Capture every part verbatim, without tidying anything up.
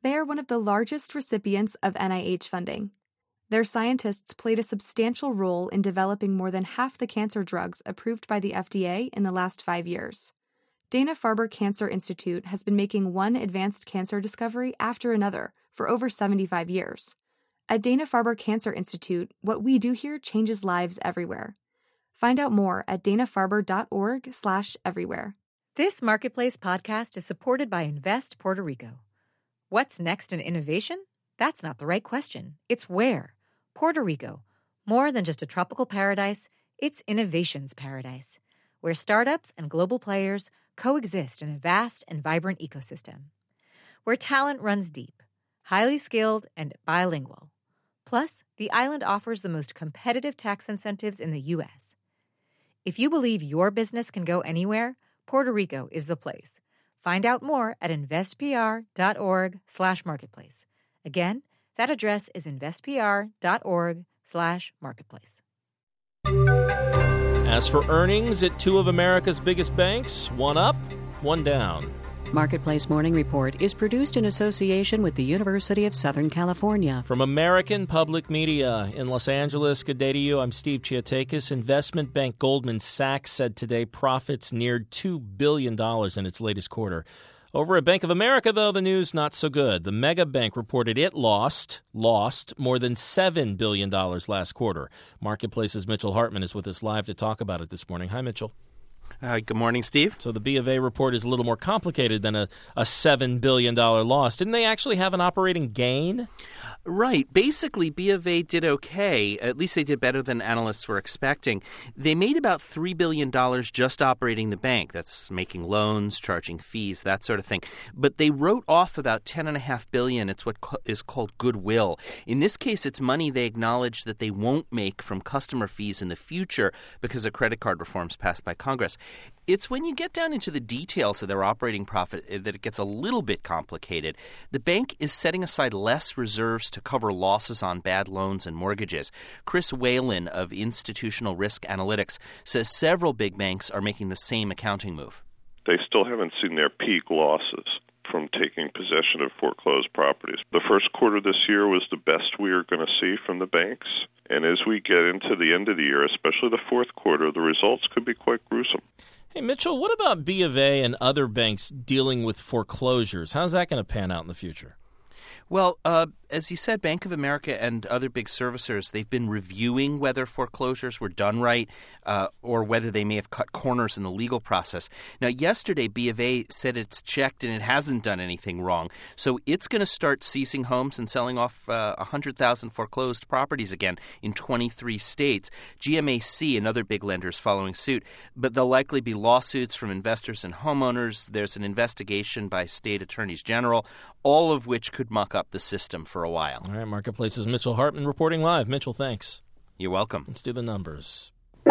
They are one of the largest recipients of N I H funding. Their scientists played a substantial role in developing more than half the cancer drugs approved by the F D A in the last five years. Dana-Farber Cancer Institute has been making one advanced cancer discovery after another for over seventy-five years. At Dana-Farber Cancer Institute, what we do here changes lives everywhere. Find out more at dana-farber.org slash everywhere. This Marketplace podcast is supported by Invest Puerto Rico. What's next in innovation? That's not the right question. It's where. Puerto Rico. More than just a tropical paradise, it's innovation's paradise, where startups and global players coexist in a vast and vibrant ecosystem. Where talent runs deep, highly skilled, and bilingual. Plus, the island offers the most competitive tax incentives in the U S. If you believe your business can go anywhere, Puerto Rico is the place. Find out more at investpr.org slash marketplace. Again, that address is investpr.org slash marketplace. As for earnings at two of America's biggest banks, one up, one down. Marketplace Morning Report is produced in association with the University of Southern California. From American Public Media in Los Angeles, good day to you. I'm Steve Chiatakis. Investment bank Goldman Sachs said today profits neared two billion dollars in its latest quarter. Over at Bank of America, though, the news not so good. The mega bank reported it lost, lost more than seven billion dollars last quarter. Marketplace's Mitchell Hartman is with us live to talk about it this morning. Hi, Mitchell. Uh, good morning, Steve. So the B of A report is a little more complicated than a, a seven billion dollars loss. Didn't they actually have an operating gain? Right. Basically, B of A did okay. At least they did better than analysts were expecting. They made about three billion dollars just operating the bank. That's making loans, charging fees, that sort of thing. But they wrote off about ten point five billion dollars. It's what co- is called goodwill. In this case, it's money they acknowledge that they won't make from customer fees in the future because of credit card reforms passed by Congress. It's when you get down into the details of their operating profit that it gets a little bit complicated. The bank is setting aside less reserves to cover losses on bad loans and mortgages. Chris Whalen of Institutional Risk Analytics says several big banks are making the same accounting move. They still haven't seen their peak losses from taking possession of foreclosed properties. The first quarter this year was the best we are going to see from the banks. And as we get into the end of the year, especially the fourth quarter, the results could be quite gruesome. Hey, Mitchell, what about B of A and other banks dealing with foreclosures? How's that going to pan out in the future? Well, uh, as you said, Bank of America and other big servicers, they've been reviewing whether foreclosures were done right uh, or whether they may have cut corners in the legal process. Now, yesterday, B of A said it's checked and it hasn't done anything wrong. So it's going to start seizing homes and selling off uh, one hundred thousand foreclosed properties again in twenty-three states. G M A C and other big lenders following suit. But there'll likely be lawsuits from investors and homeowners. There's an investigation by state attorneys general, all of which could muck up the system for a while. All right, Marketplace's Mitchell Hartman reporting live. Mitchell, thanks. You're welcome. Let's do the numbers.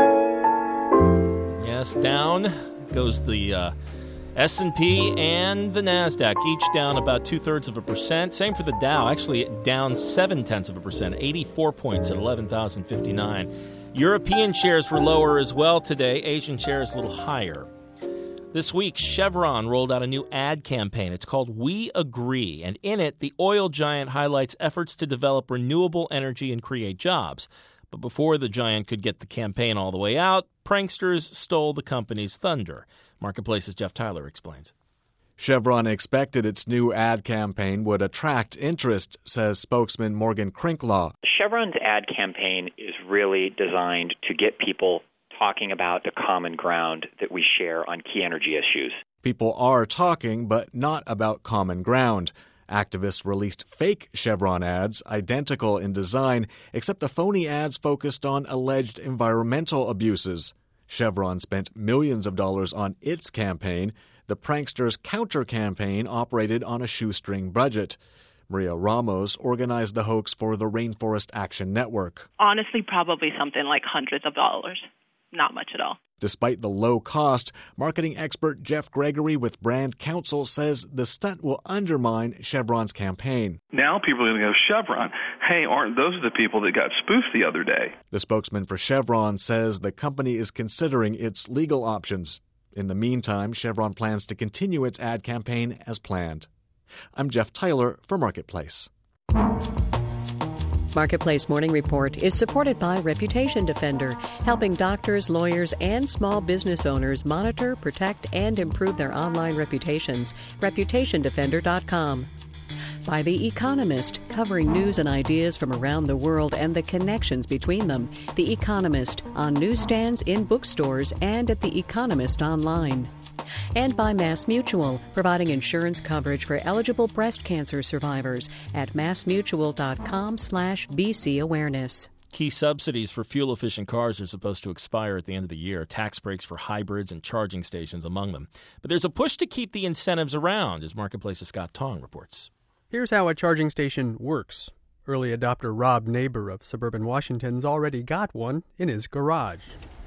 Yes, down goes the uh, S and P and the NASDAQ, each down about two-thirds of a percent. Same for the Dow, actually down seven-tenths of a percent, eighty-four points at eleven thousand fifty-nine. European shares were lower as well today. Asian shares a little higher. This week, Chevron rolled out a new ad campaign. It's called We Agree, and in it, the oil giant highlights efforts to develop renewable energy and create jobs. But before the giant could get the campaign all the way out, pranksters stole the company's thunder. Marketplace's Jeff Tyler explains. Chevron expected its new ad campaign would attract interest, says spokesman Morgan Crinklaw. Chevron's ad campaign is really designed to get people talking about the common ground that we share on key energy issues. People are talking, but not about common ground. Activists released fake Chevron ads, identical in design, except the phony ads focused on alleged environmental abuses. Chevron spent millions of dollars on its campaign. The pranksters' counter-campaign operated on a shoestring budget. Maria Ramos organized the hoax for the Rainforest Action Network. Honestly, probably something like hundreds of dollars. Not much at all. Despite the low cost, marketing expert Jeff Gregory with Brand Council says the stunt will undermine Chevron's campaign. Now people are going to go, Chevron, hey, aren't those the people that got spoofed the other day? The spokesman for Chevron says the company is considering its legal options. In the meantime, Chevron plans to continue its ad campaign as planned. I'm Jeff Tyler for Marketplace. Marketplace Morning Report is supported by Reputation Defender, helping doctors, lawyers, and small business owners monitor, protect, and improve their online reputations. reputation defender dot com. By The Economist, covering news and ideas from around the world and the connections between them. The Economist, on newsstands, in bookstores, and at The Economist online. And by MassMutual, providing insurance coverage for eligible breast cancer survivors at massmutual.com slash BC Awareness. Key subsidies for fuel-efficient cars are supposed to expire at the end of the year, tax breaks for hybrids and charging stations among them. But there's a push to keep the incentives around, as Marketplace's Scott Tong reports. Here's how a charging station works. Early adopter Rob Neighbor of suburban Washington's already got one in his garage.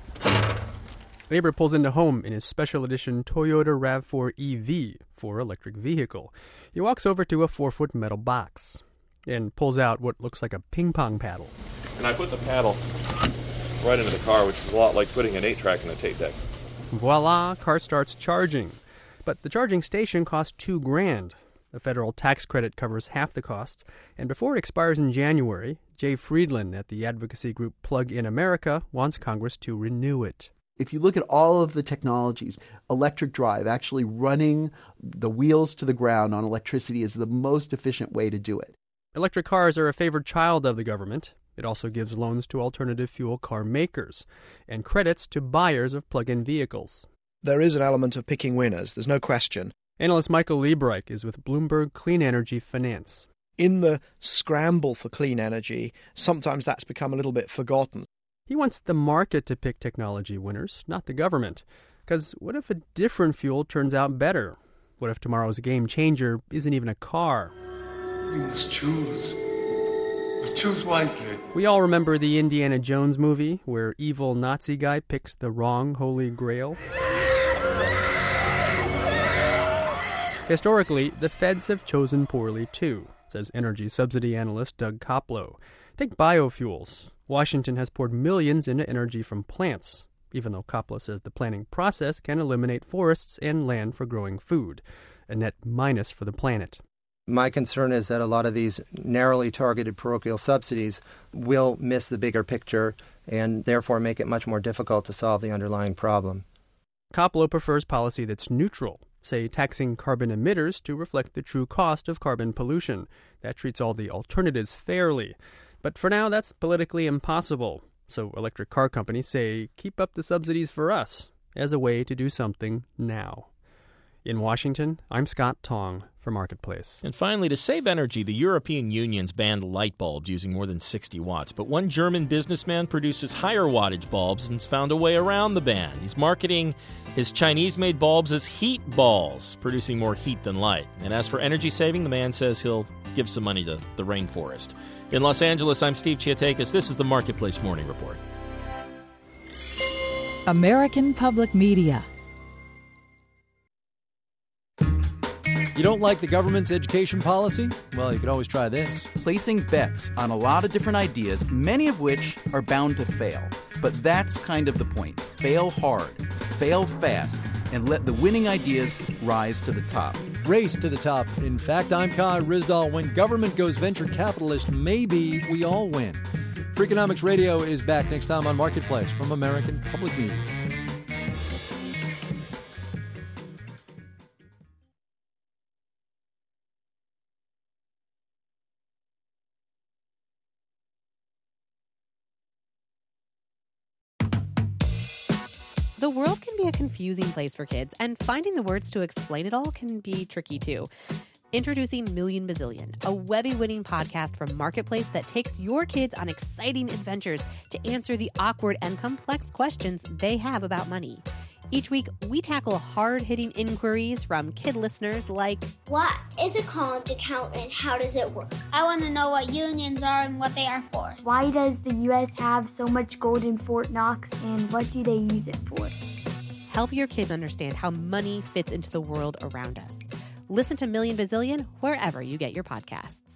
Neighbor pulls into home in his special edition Toyota RAV four E V for electric vehicle. He walks over to a four-foot metal box and pulls out what looks like a ping-pong paddle. And I put the paddle right into the car, which is a lot like putting an eight-track in a tape deck. Voila, car starts charging. But the charging station costs two grand. The federal tax credit covers half the costs, and before it expires in January, Jay Friedland at the advocacy group Plug in America wants Congress to renew it. If you look at all of the technologies, electric drive, actually running the wheels to the ground on electricity is the most efficient way to do it. Electric cars are a favored child of the government. It also gives loans to alternative fuel car makers and credits to buyers of plug-in vehicles. There is an element of picking winners, there's no question. Analyst Michael Liebreich is with Bloomberg Clean Energy Finance. In the scramble for clean energy, sometimes that's become a little bit forgotten. He wants the market to pick technology winners, not the government. Because what if a different fuel turns out better? What if tomorrow's game changer isn't even a car? You must choose. But choose wisely. We all remember the Indiana Jones movie, where evil Nazi guy picks the wrong Holy Grail. Historically, the feds have chosen poorly too, says energy subsidy analyst Doug Koplow. Take biofuels. Washington has poured millions into energy from plants, even though Koplow says the planning process can eliminate forests and land for growing food, a net minus for the planet. My concern is that a lot of these narrowly targeted parochial subsidies will miss the bigger picture and therefore make it much more difficult to solve the underlying problem. Koplow prefers policy that's neutral, say taxing carbon emitters to reflect the true cost of carbon pollution. That treats all the alternatives fairly. But for now, that's politically impossible. So electric car companies say, keep up the subsidies for us, as a way to do something now. In Washington, I'm Scott Tong for Marketplace. And finally, to save energy, the European Union's banned light bulbs using more than sixty watts. But one German businessman produces higher wattage bulbs and has found a way around the ban. He's marketing his Chinese-made bulbs as heat balls, producing more heat than light. And as for energy saving, the man says he'll give some money to the rainforest. In Los Angeles, I'm Steve Chiatakis. This is the Marketplace Morning Report. American Public Media. You don't like the government's education policy? Well, you could always try this. Placing bets on a lot of different ideas, many of which are bound to fail. But that's kind of the point. Fail hard, fail fast, and let the winning ideas rise to the top. Race to the top. In fact, I'm Kai Rizdal. When government goes venture capitalist, maybe we all win. Freakonomics Radio is back next time on Marketplace from American Public Media. The world can be a confusing place for kids, and finding the words to explain it all can be tricky too. Introducing Million Bazillion, a Webby-winning podcast from Marketplace that takes your kids on exciting adventures to answer the awkward and complex questions they have about money. Each week, we tackle hard-hitting inquiries from kid listeners like, what is a college account and how does it work? I want to know what unions are and what they are for. Why does the U S have so much gold in Fort Knox and what do they use it for? Help your kids understand how money fits into the world around us. Listen to Million Bazillion wherever you get your podcasts.